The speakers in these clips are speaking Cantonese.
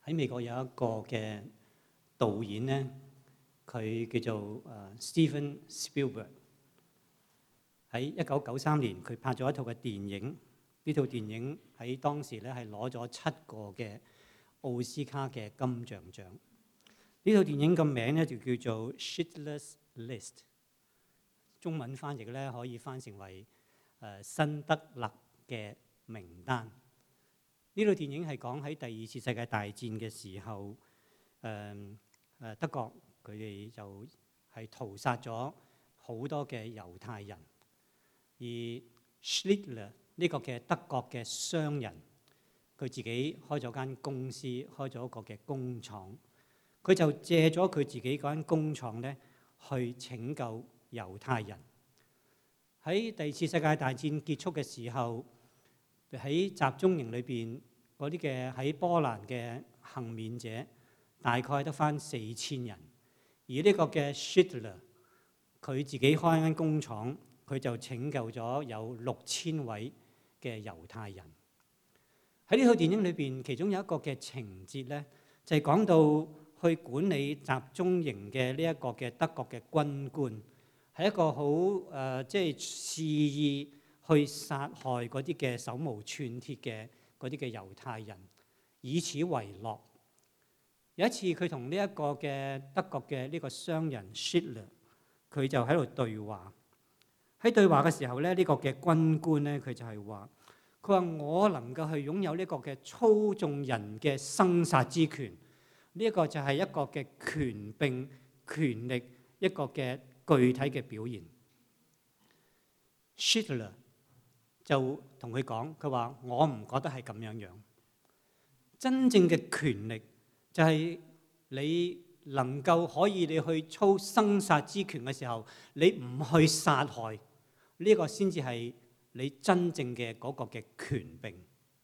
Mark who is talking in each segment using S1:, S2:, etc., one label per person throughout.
S1: 喺美國有一個嘅導演咧，佢叫做Steven Spielberg。喺1993年，佢拍咗一套嘅電影。呢套電影喺當時咧係攞咗7個嘅奧斯卡嘅金像獎。呢套電影嘅名咧就叫做 Schindler's List， 中文翻譯咧可以翻成為辛德勒嘅名單。呢套電影係講喺第2次世界大戰嘅時候，德國佢哋就係屠殺咗好多嘅猶太人，而 Schindler 呢個嘅德國嘅商人，佢自己開咗間公司，開咗一個嘅工廠，佢就借咗佢自己嗰間工廠咧去拯救猶太人。喺第2次世界大戰結束嘅時候，喺集中營裏邊嗰啲嘅喺波蘭嘅幸免者大概得返4000人，而呢個嘅 Schindler 佢自己開間工廠，佢就拯救咗有6000位嘅猶太人。喺呢套電影裏邊，其中有一個嘅情節咧，就係講到去管理集中營嘅呢一個嘅德國嘅軍官，係一個好即係肆意去殺害嗰啲嘅手無寸鐵嘅嗰啲嘅猶太人，以此為樂。有一次佢同呢一個嘅德國嘅呢個商人 Schindler， 佢就喺度對話。喺對話嘅時候咧，呢個嘅軍官咧，佢就係話：佢話我能夠去擁有呢個嘅操縱人嘅生殺之權，呢一個就係一個嘅權柄、權力一個嘅具體嘅表現。Schindler 就同佢講，佢話我唔覺得係咁樣樣。真正嘅權力就係你能夠可以你去操生殺之權嘅時候，你唔去殺害，呢個先至係你真正嘅嗰個嘅權柄。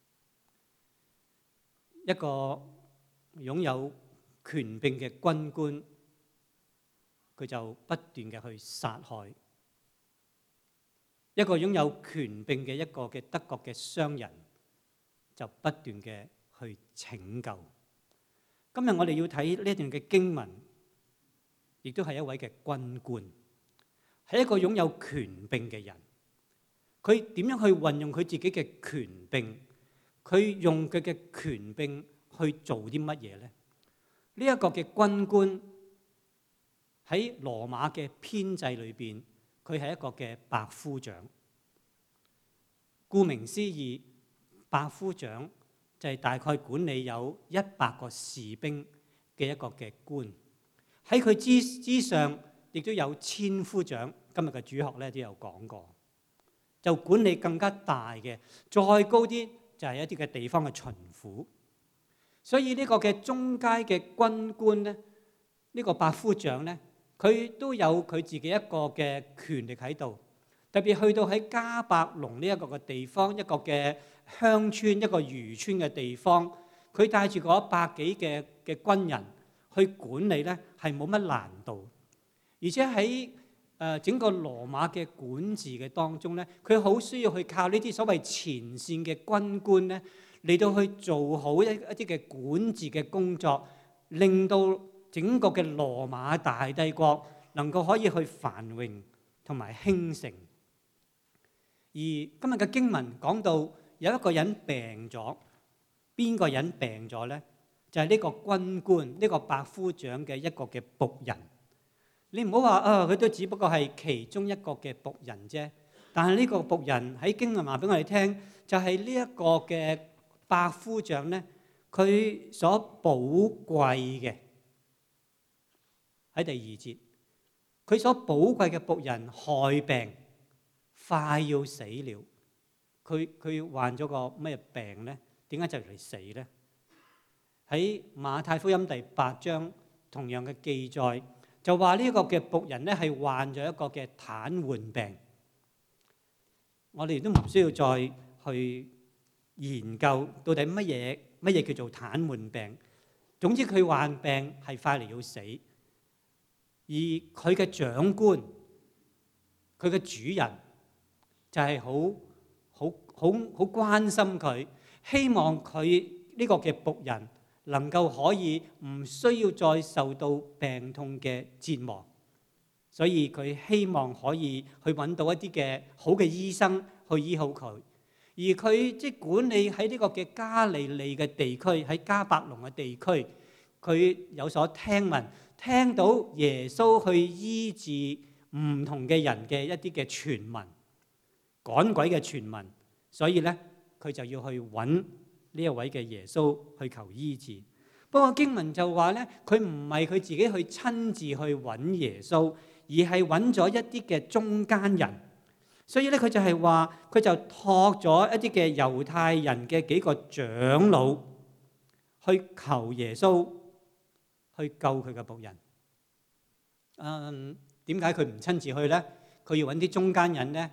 S1: 一個擁有權柄嘅軍官，佢就不斷嘅去殺害；一個擁有權柄嘅一個嘅德國嘅商人，就不斷嘅去拯救。今日我哋要睇呢一段嘅經文，亦都係一位嘅軍官，係一個擁有權柄嘅人。佢點樣去運用佢自己嘅權柄？佢用佢嘅權柄去做啲乜嘢呢？呢一個嘅軍官喺羅馬嘅編制裏邊，佢係一個嘅百夫長。顧名思義，百夫長就係大概管理有100個士兵嘅一個嘅官。喺佢之上，亦都有千夫長。今日嘅主學咧都有講過，就管理更加大嘅，再高啲就係一啲嘅地方嘅巡撫。所以呢個嘅中階嘅軍官咧，呢個百夫長咧，佢都有佢自己一個嘅權力喺度。特別去到喺加百隆呢一個嘅地方，一個嘅鄉村，一個漁村嘅地方，佢帶住嗰100幾嘅軍人去管理咧，係冇乜難度。而且喺整個羅馬嘅管治嘅當中咧，佢好需要去靠呢啲所謂前線嘅軍官咧，嚟到去做好一啲嘅管治嘅工作，令到整個嘅羅馬大帝國能夠可以去繁榮同埋興盛。而今日嘅經文講到有一個人病咗，邊個人病咗咧？就係呢個軍官，呢個百夫長嘅一個嘅僕人。你唔好話佢都只不過係其中一個嘅僕人啫。但係呢個僕人喺經文話俾我哋聽，就係呢一個嘅百夫長咧，佢所寶貴嘅喺第2節，佢所寶貴嘅僕人害病，快要死了。佢患咗個咩病咧？點解就嚟死咧？喺馬太福音第8章同樣嘅記載，就話呢個嘅僕人咧係患咗一個嘅癱瘓病。我哋都唔需要再去研究到底乜嘢叫做癱瘓病。總之佢患病係快嚟要死，而佢嘅長官、佢嘅主人就係好關心佢，希望佢呢個嘅僕人能夠可以唔需要再受到病痛嘅折磨，所以佢希望可以去揾到一啲嘅好嘅醫生去醫好佢。而佢即係管理喺呢個嘅加利利嘅地區，喺迦百農嘅地區，佢有所聽聞，聽到耶穌去醫治唔同嘅人嘅一啲嘅傳聞，趕鬼嘅傳聞，所以咧佢就要去揾呢一位嘅耶穌去求醫治。不過經文就話咧，佢唔係佢自己去親自去揾耶穌，而係揾咗一啲嘅中間人。所以咧，佢就係話，佢就託咗一啲嘅猶太人嘅幾個長老去求耶穌去救佢嘅僕人。點解佢唔親自去咧？佢要揾啲中間人咧，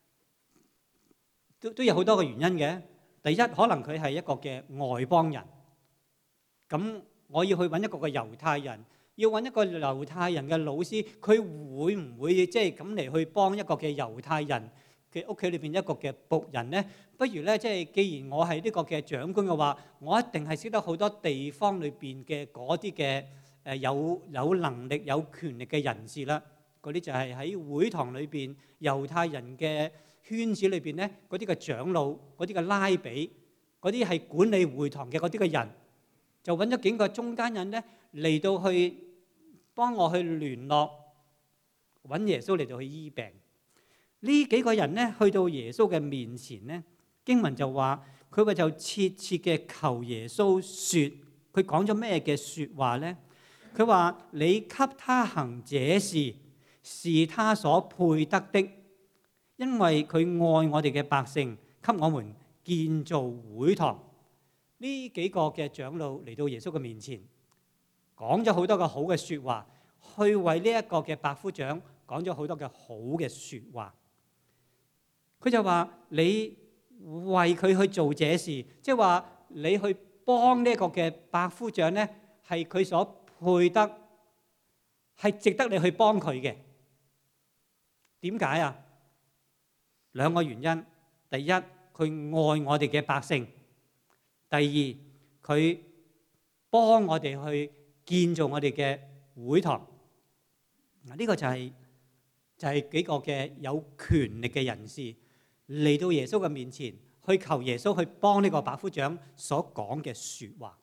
S1: 都有好多個原因嘅。第一，可能佢係一個嘅外邦人，咁我要去揾一個嘅猶太人，要揾一個猶太人嘅老師，佢會唔會即係咁嚟去幫一個嘅猶太人嘅屋企裏邊一個嘅僕人呢？不如咧，即係既然我係呢個嘅長官嘅話，我一定係識得好多地方裏邊嘅嗰啲嘅有能力有權力嘅人士啦。嗰啲就係喺會堂裏邊猶太人嘅圈子裏邊咧，嗰啲嘅長老、嗰啲嘅拉比、嗰啲係管理會堂嘅嗰啲嘅人，就揾咗幾個中間人咧嚟到去幫我去聯絡，揾耶穌嚟到去醫病。呢幾個人咧去到耶穌嘅面前咧，經文就話佢話就切切嘅求耶穌説，佢講咗咩嘅説話咧？佢話你給他行這事，是他所配得的，因為佢愛我哋嘅百姓，給我們建造會堂。呢幾個嘅長老嚟到耶穌嘅面前，講咗好多個好嘅説話，去為呢一個嘅百夫長講咗好多嘅好嘅説話。佢就話你為佢去做這事，即係話你去幫呢一個嘅百夫長咧，係佢所配得，係值得你去幫佢嘅。點解啊？兩個原因。第一，佢愛我哋嘅百姓；第二，佢幫我哋去建造我哋嘅會堂。嗱，呢個就係幾個嘅有權力嘅人士嚟到耶穌嘅面前，去求耶穌去幫呢個百夫長所講嘅説話。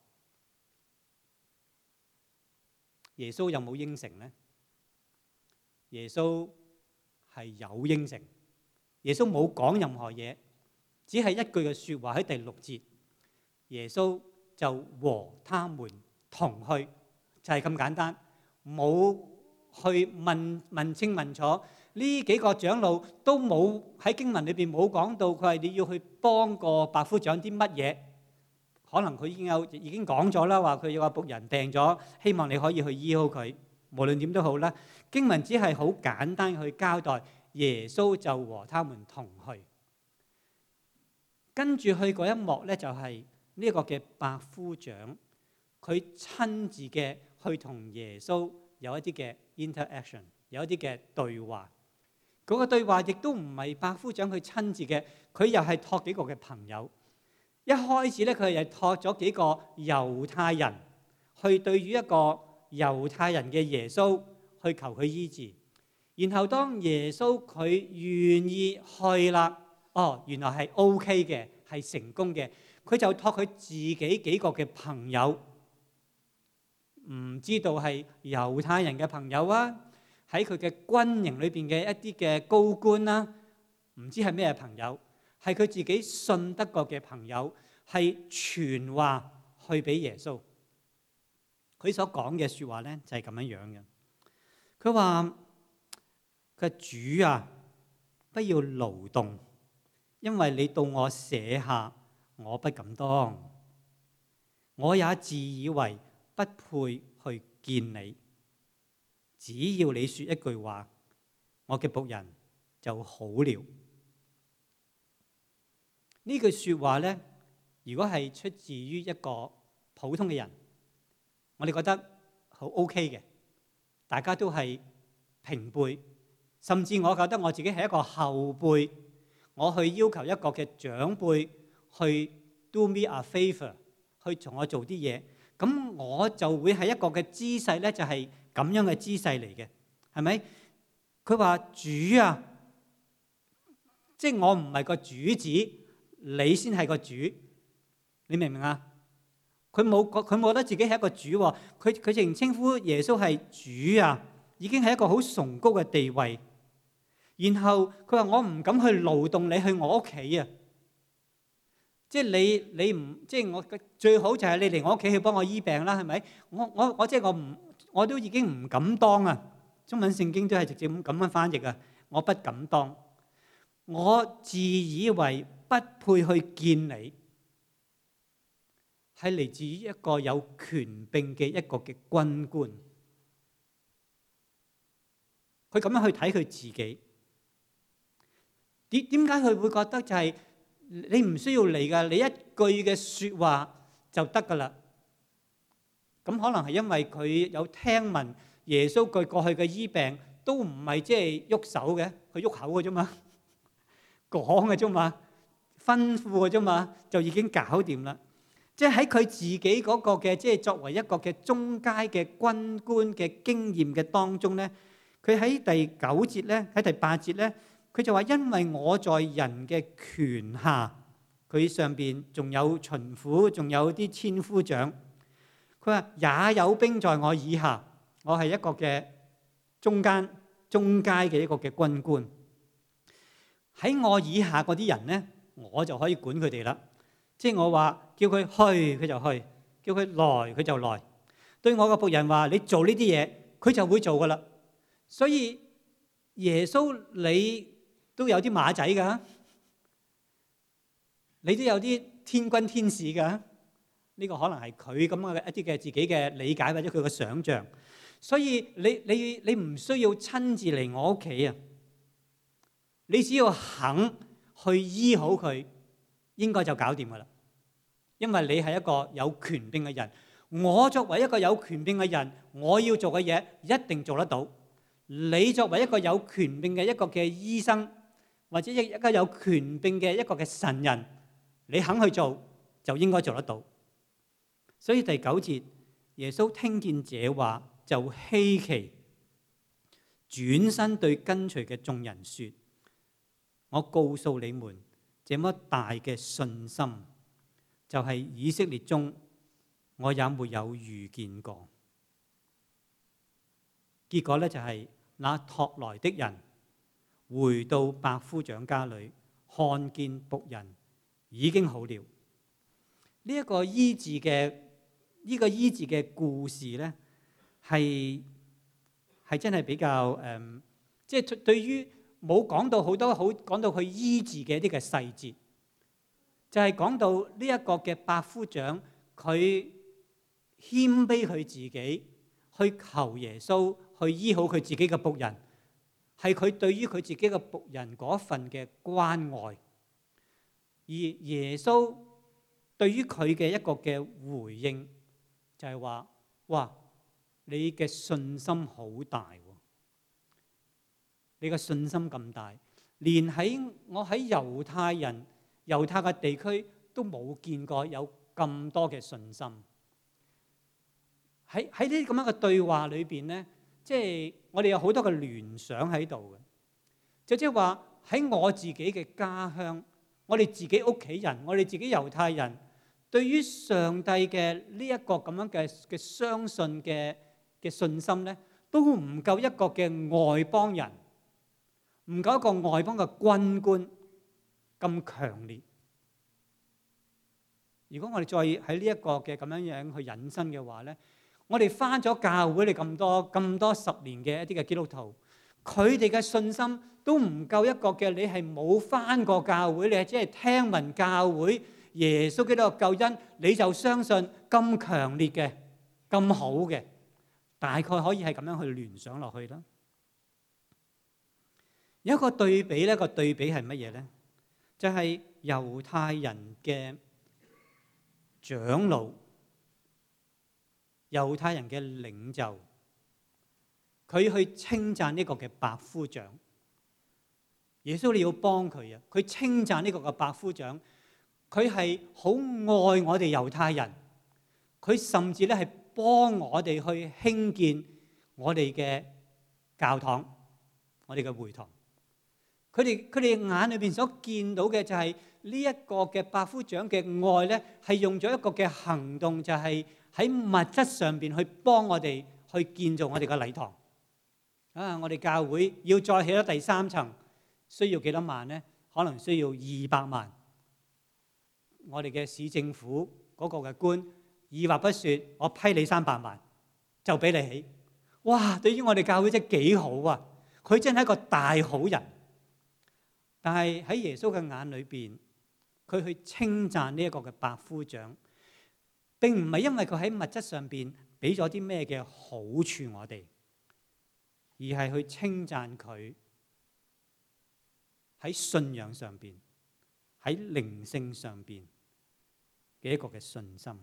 S1: 耶穌有冇應承呢？耶穌係有應承。耶穌冇講任何嘢，只係一句嘅説話喺第6節。耶穌就和他們同去，就係咁簡單，冇去問清問楚。呢幾個長老都冇喺經文裏邊冇講到佢係你要去幫個百夫長啲乜嘢。可能佢已經講咗啦，話佢有個僕人病咗，希望你可以去醫好佢。無論點都好啦，經文只係好簡單去交代，耶穌就和他們同去。跟住去嗰一幕咧，就係呢個嘅百夫長，佢親自嘅去同耶穌有一啲嘅 interaction， 有一啲嘅對話。嗰個對話亦都唔係百夫長佢親自嘅，佢又係託幾個嘅朋友。一開始咧，佢係託咗幾個猶太人去對於一個猶太人嘅耶穌去求佢醫治。然後當耶穌佢願意去啦，原來係 OK 嘅，係成功嘅，佢就託佢自己幾個嘅朋友，唔知道係猶太人嘅朋友啊，喺佢嘅軍營裏邊嘅一啲嘅高官啦，唔知係咩朋友，係佢自己信得過嘅朋友，係傳話去俾耶穌。佢所講嘅説話咧就係咁樣樣嘅。佢話：主啊，不要勞動，因為你到我舍下，我不敢當。我也自以為不配去見你，只要你說一句話，我嘅僕人就好了。呢句説話咧，如果係出自於一個普通嘅人，我哋覺得好 OK 嘅，大家都係平輩，甚至我覺得我自己係一個後輩，我去要求一個嘅長輩去 do me a favor， 去同我做啲嘢， 咁我就會係一個嘅姿勢咧，就係咁樣嘅姿勢嚟嘅，係咪？佢話主啊，即係我唔係個主子，你先係個主，你明唔明啊？佢冇覺得自己係一個主喎，佢仍然稱呼耶穌係主啊，已經係一個好崇高嘅地位。然後佢話我唔敢去勞動你去我屋企啊，即係你唔即係我最好就係你嚟我屋企去幫我醫病啦，係咪？我即係我都已經唔敢當啊！中文聖經都係直接咁樣翻譯啊，我不敢當，我自以為不配去見你。係嚟自於一個有權柄嘅一個嘅軍官，佢咁樣去睇佢自己。點解佢會覺得就係你唔需要嚟㗎？你一句嘅説話就得㗎啦。咁可能係因為佢有聽聞耶穌佢過去嘅醫病都唔係即係喐手嘅，佢喐口嘅啫嘛，講嘅啫嘛，吩咐嘅啫嘛，就已經搞掂啦。即係喺佢自己嗰個嘅，即係作為一個嘅中階嘅軍官嘅經驗嘅當中咧，佢喺第9節咧，喺第8節咧，佢就話：因為我在人嘅權下，佢上邊仲有巡撫，仲有啲千夫長。佢話也有兵在我以下，我係一個嘅中階嘅一個嘅軍官。喺我以下嗰啲人咧，我就可以管佢哋啦。即係我話叫佢去，佢就去；叫佢來，佢就來。對我個僕人話你做呢啲嘢，佢就會做噶啦。所以耶穌你都有啲馬仔噶，你都有啲天軍天使噶。呢個可能係佢咁嘅一啲嘅自己嘅理解或者佢嘅想像。所以你唔需要親自嚟我屋企啊，你只要肯去醫好佢，應該就搞掂噶啦。因為你係一個有權柄嘅人，我作為一個有權柄嘅人，我要做嘅嘢一定做得到。你作為一個有權柄嘅一個嘅醫生，或者一個有權柄嘅一個嘅神人，你肯去做就應該做得到。所以第9節，耶穌聽見這話就稀奇，轉身對跟隨嘅眾人說：我告訴你們，這麼大嘅信心，就係以色列中我也沒有遇見過。結果咧就係那託來的人回到百夫長家裏，看見僕人已經好了。呢個醫治嘅故事咧，係真係比較即係對於冇講到好多講到佢醫治嘅一啲嘅細節。就係講到呢一個嘅百夫長，佢謙卑佢自己，去求耶穌去醫好佢自己嘅僕人，係佢對於佢自己嘅僕人嗰份嘅關愛。而耶穌對於佢嘅一個嘅回應，就係話：哇，你嘅信心好大喎！你嘅信心咁大，連我喺猶太嘅地區都冇見過有咁多嘅信心。喺呢啲咁樣嘅對話裏邊咧，即係我哋有好多嘅聯想喺度嘅。即係話喺我自己嘅家鄉，我哋自己屋企人，我哋自己猶太人，對於上帝嘅呢一個咁樣嘅相信嘅信心咧，都唔夠一個嘅外邦人，唔夠一個外邦嘅軍官咁強烈。如果我哋再喺呢一個嘅咁樣去引申嘅話咧，我哋返咗教會，你咁多10年嘅一啲嘅基督徒，佢哋嘅信心都唔夠一個嘅你係冇返過教會，你係只係聽聞教會耶穌基督嘅救恩，你就相信咁強烈嘅、咁好嘅，大概可以係咁樣去聯想落去啦。有一個對比咧，個對比係乜嘢咧？就係猶太人嘅長老、猶太人嘅領袖，佢去稱讚呢個嘅百夫長。耶穌你要幫佢啊！佢稱讚呢個嘅百夫長，佢係好愛我哋猶太人， 佢甚至咧係幫我哋去興建我哋嘅教堂、我哋嘅會堂。佢哋眼裏邊所見到嘅就係呢一個嘅百夫長嘅愛咧，係用咗一個嘅行動，就係喺物質上邊去幫我哋去建造我哋嘅禮堂。啊，我哋教會要再起咗第3層，需要幾多萬呢？可能需要200萬。我哋嘅市政府嗰個嘅官二話不說，我批你300萬就俾你起。哇！對於我哋教會真係幾好啊！佢真係一個大好人。但係喺耶穌嘅眼裏邊，佢去稱讚呢一個嘅百夫長，並唔係因為佢喺物質上邊俾咗啲咩嘅好處我哋，而係去稱讚佢喺信仰上邊、喺靈性上邊嘅一個嘅信心。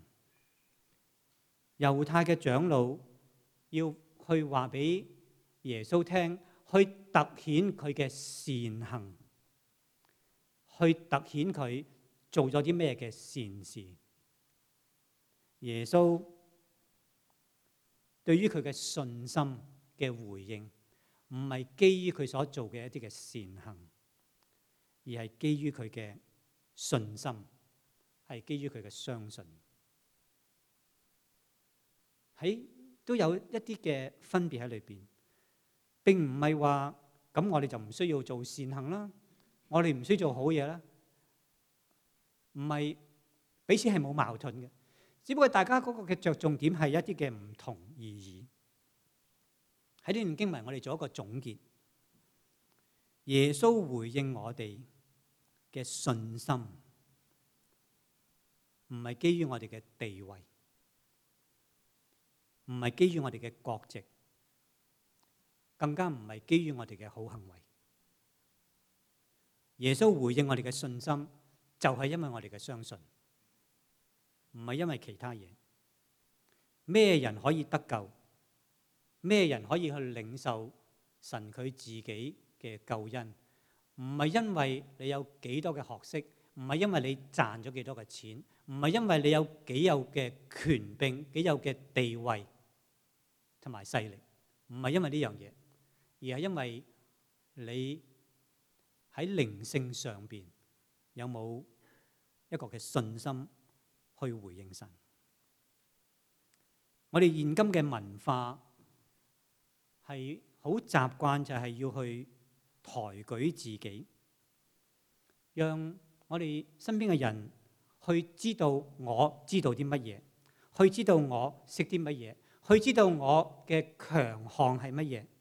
S1: 猶太嘅長老要去話俾耶穌聽，去突顯佢嘅善行，去突顯佢做咗啲咩嘅善事。耶穌對於佢嘅信心嘅回應，唔係基於佢所做嘅一啲嘅善行，而係基於佢嘅信心，係基於佢嘅相信。都有一啲嘅分別喺裏邊，並唔係話咁我哋就唔需要做善行啦，我哋唔需要做好嘢啦，唔係彼此係冇矛盾嘅，只不過大家嗰個嘅着重點係一啲嘅唔同而已。喺呢段經文，我哋做一個總結。耶穌回應我哋嘅信心，唔係基於我哋嘅地位，唔係基於我哋嘅國籍，更加唔係基於我哋嘅好行為。耶穌回應我哋嘅信心，就係因為我哋嘅相信，唔係因為其他嘢。咩人可以得救？咩人可以去領受神佢自己嘅救恩？唔係因為你有幾多嘅學識，唔係因為你賺咗幾多嘅錢，唔係因為你有幾有嘅權柄、幾有嘅地位同埋勢力，唔係因為呢樣嘢，而係因為你喺靈性上邊有冇一個嘅信心去回應神。我哋現今嘅文化係好習慣就係要去抬舉自己，讓我哋身邊嘅人去知道我知道啲乜嘢，去知道我識啲乜嘢，去知道我嘅強項係乜嘢。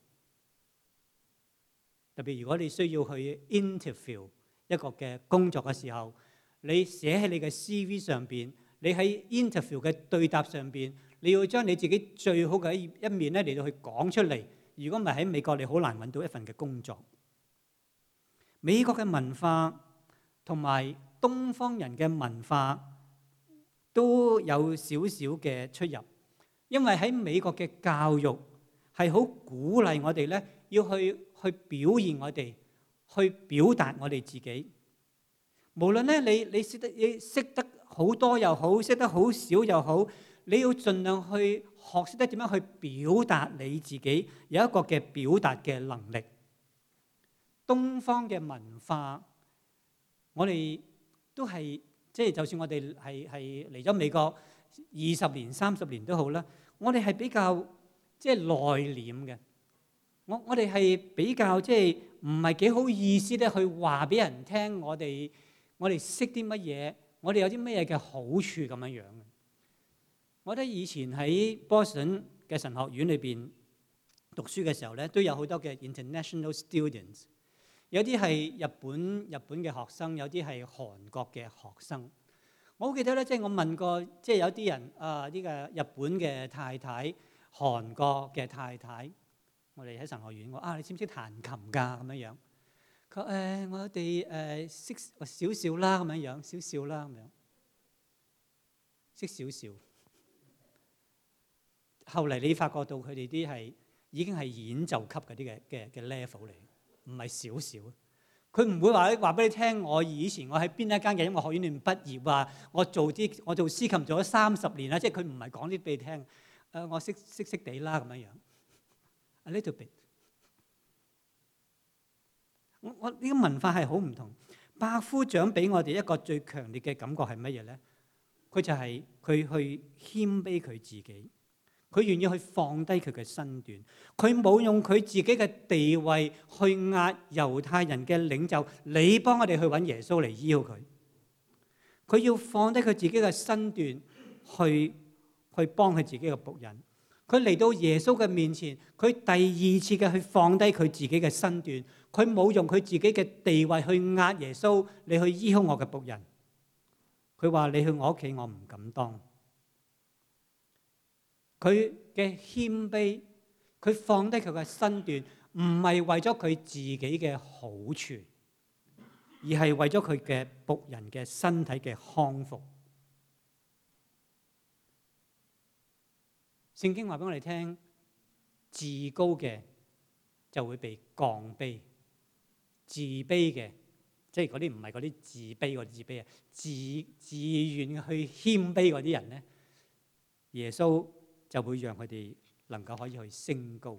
S1: 特別如果你需要去 interview 一個嘅工作嘅時候，你寫喺你嘅 CV 上邊，你喺 interview 嘅對答上邊，你要將你自己最好嘅一面咧嚟到去講出嚟。如果唔係喺美國，你好難揾到一份嘅工作。美國嘅文化同埋東方人嘅文化都有少少嘅出入，因為喺美國嘅教育係好鼓勵我哋咧，要去表現我哋，去表達我哋自己。無論咧你識得好多又好，識得好少又好，你要盡量去學識得點樣去表達你自己，有一個嘅表達嘅能力。東方嘅文化，我哋都係即係，就算我哋係嚟咗美國20年、30年都好啦，我哋係比較即係內斂嘅。我哋係比較即係唔係幾好意思咧，去話俾人聽我哋識啲乜嘢，我哋有啲乜嘢嘅好處咁樣樣嘅。我覺得以前喺波士頓嘅神學院裏邊讀書嘅時候咧，都有好多嘅 international students。有啲係日本嘅學生，有啲係韓國嘅學生。我好記得咧，即係我問過，即係有啲人啊，呢個日本嘅太太、韓國嘅太太，我哋喺神學院，我你識唔識彈琴㗎？咁樣樣，佢話我哋識少少啦，咁樣樣，少少啦，咁樣，識少少。後嚟你發覺到佢哋啲係已經係演奏級嗰啲嘅 level 嚟。唔係少少， 佢唔會話俾你聽，我以前我喺邊一間嘅音樂學院裏面畢業啊，我做司琴做咗30年啦，即係佢唔係講啲俾你聽。我識地啦咁樣樣。A little bit。我呢個文化係好唔同。百夫長俾我哋一個最強烈嘅感覺係乜嘢咧？佢就係佢去謙卑佢自己，佢願意去放低佢嘅身段，佢冇用佢自己嘅地位去壓猶太人嘅領袖。你幫我哋去揾耶穌嚟醫好佢，佢要放低佢自己嘅身段去幫佢自己嘅僕人。佢嚟到耶穌嘅面前，佢第二次嘅去放低佢自己嘅身段，佢冇用佢自己嘅地位去壓耶穌，你去醫好我嘅僕人。佢話你去我屋企，我唔敢當。佢嘅謙卑，佢放低佢嘅身段，唔係為咗佢自己嘅好處，而係為咗佢嘅僕人嘅身體嘅康復。聖經話俾我哋聽，自高嘅就會被降卑，自卑嘅，即係嗰啲唔係嗰啲自卑嗰啲自卑啊，自願去謙卑嗰啲人咧，耶穌就會讓佢哋能夠可以去升高。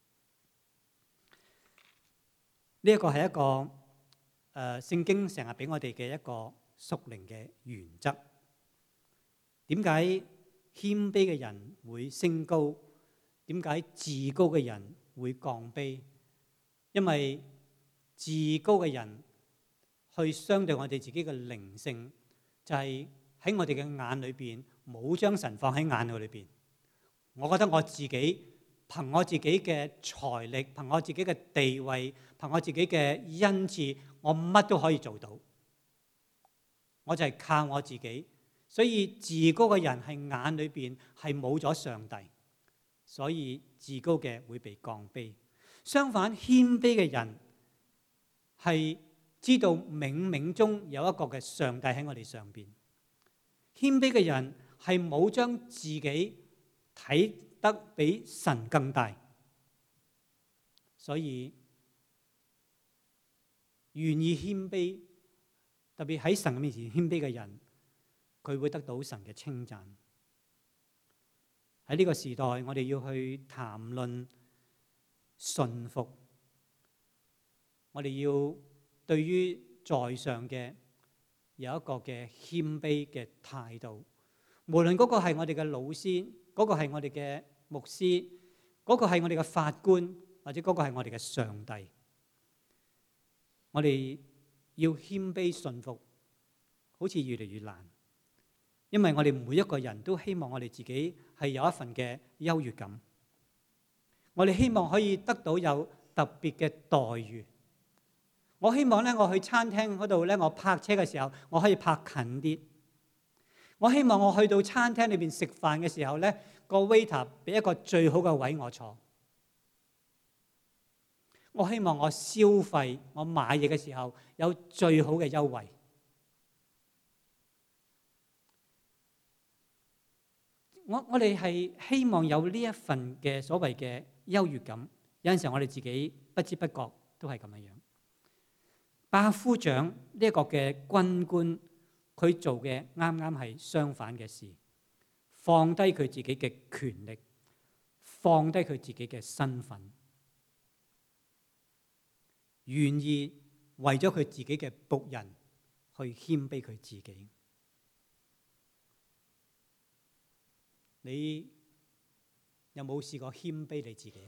S1: 呢一個係一個聖經成日俾我哋嘅一個屬靈嘅原則。點解謙卑嘅人會升高？點解自高嘅人會降卑？因為自高嘅人去相對我哋自己嘅靈性，就係喺我哋嘅眼裏邊冇將神放喺眼裏邊。我覺得我自己憑我自己嘅財力，憑我自己嘅地位，憑我自己嘅恩賜，我乜都可以做到。我就係靠我自己。所以自高嘅人係眼裏邊係冇咗上帝，所以自高嘅會被降卑。相反，謙卑嘅人係知道冥冥中有一個嘅上帝喺我哋上邊。謙卑嘅人係冇將自己睇得比神更大，所以願意謙卑，特別喺神面前謙卑嘅人，佢會得到神嘅稱讚。喺呢個時代，我哋要去談論順服，我哋要對於在上嘅有一個嘅謙卑嘅態度。無論嗰個係我哋嘅老師，嗰個係我哋嘅牧師，嗰個係我哋嘅法官，或者嗰個係我哋嘅上帝，我哋要謙卑順服，好似越嚟越難。因為我哋每一個人都希望我哋自己係有一份嘅優越感，我哋希望可以得到有特別嘅待遇。我希望咧，我去餐廳嗰度咧，我泊車嘅時候，我可以泊近啲。我希望我去到餐廳裏邊食飯嘅時候咧，個 waiter 俾一個最好嘅位我坐。我希望我消費，我買嘢嘅時候有最好嘅優惠。我哋係希望有呢一份嘅所謂嘅優越感。有陣時候我哋自己不知不覺都係咁樣樣。百夫長呢一個嘅軍官，佢做嘅啱啱係相反嘅事，放低佢自己嘅權力，放低佢自己嘅身份，願意為咗佢自己嘅僕人去謙卑佢自己。你有冇試過謙卑你自己啊？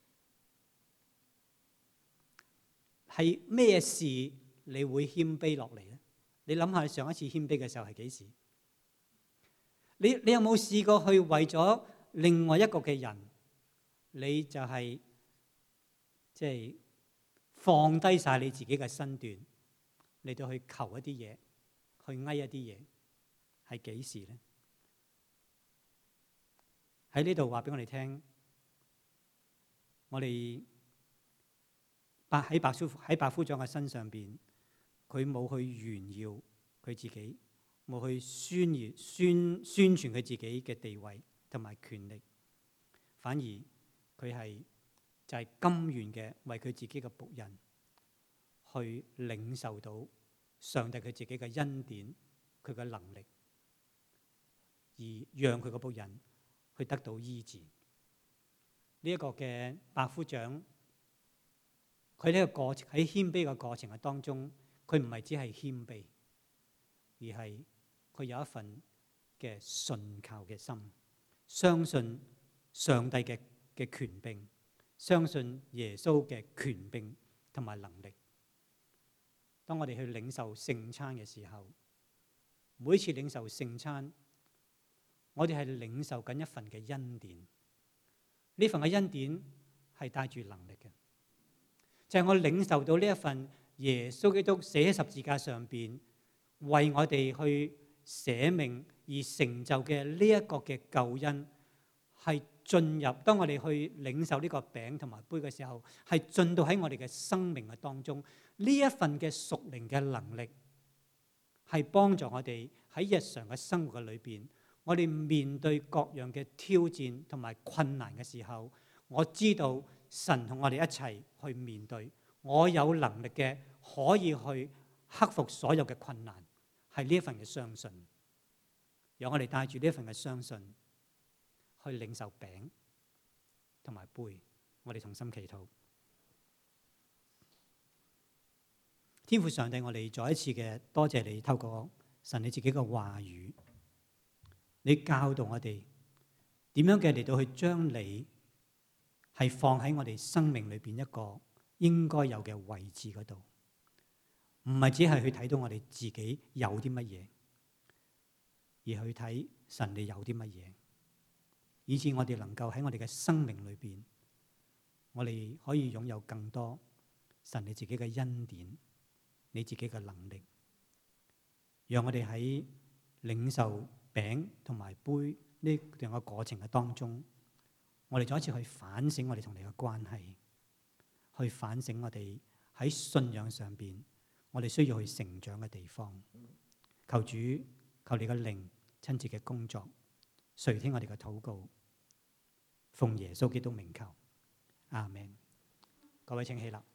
S1: 係咩事你會謙卑落嚟咧？你諗下，你上一次謙卑嘅時候係幾時？你有冇試過去為咗另外一個嘅人，你就係即係放低晒你自己嘅身段嚟到去求一啲嘢，去嗌一啲嘢，係幾時咧？喺呢度話俾我哋聽，我哋喺百夫長嘅身上邊，佢冇去炫耀佢自己，冇去宣傳佢自己嘅地位同埋權力，反而佢係就係甘願嘅為佢自己嘅僕人去領受到上帝佢自己嘅恩典，佢嘅能力，而讓佢個僕人去得到醫治。呢一個嘅百夫長，佢呢個過程喺謙卑嘅過程嘅當中，佢唔係只係謙卑，而係佢有一份嘅信靠嘅心，相信上帝嘅權柄，相信耶穌嘅權柄同埋能力。當我哋去領受聖餐嘅時候，每次領受聖餐，我哋係領受緊一份嘅恩典。呢份嘅恩典係帶住能力嘅，就係我領受到呢一份耶穌基督死喺十字架上邊為我哋去捨命而成就嘅呢一個嘅救恩，係進入當我哋去領受呢個餅同埋杯嘅時候，係進到喺我哋嘅生命嘅當中。呢一份嘅屬靈嘅能力係幫助我哋喺日常嘅生活嘅裏邊，我哋面對各樣嘅挑戰同埋困難嘅時候，我知道神同我哋一齊去面對，我有能力嘅可以去克服所有嘅困難，係呢一份嘅相信。讓我哋帶住呢一份嘅相信去領受餅同埋杯，我哋同心祈禱。天父上帝，我哋再一次嘅多謝你，透過神你自己嘅話語，你教導我哋點樣嘅嚟到去將你係放喺我哋生命裏邊一個應該有嘅位置嗰度，唔係只係去睇到我哋自己有啲乜嘢，而去睇神你有啲乜嘢，以致我哋能夠喺我哋嘅生命裏邊，我哋可以擁有更多神你自己嘅恩典，你自己嘅能力，讓我哋喺領受餅同埋杯呢兩個過程嘅當中，我哋再一次去反省我哋同你嘅關係，去反省我哋喺信仰上邊我哋需要去成長嘅地方。求主，求你嘅靈親自嘅工作，垂聽我哋嘅禱告，奉耶穌基督名求，阿們。各位請起立。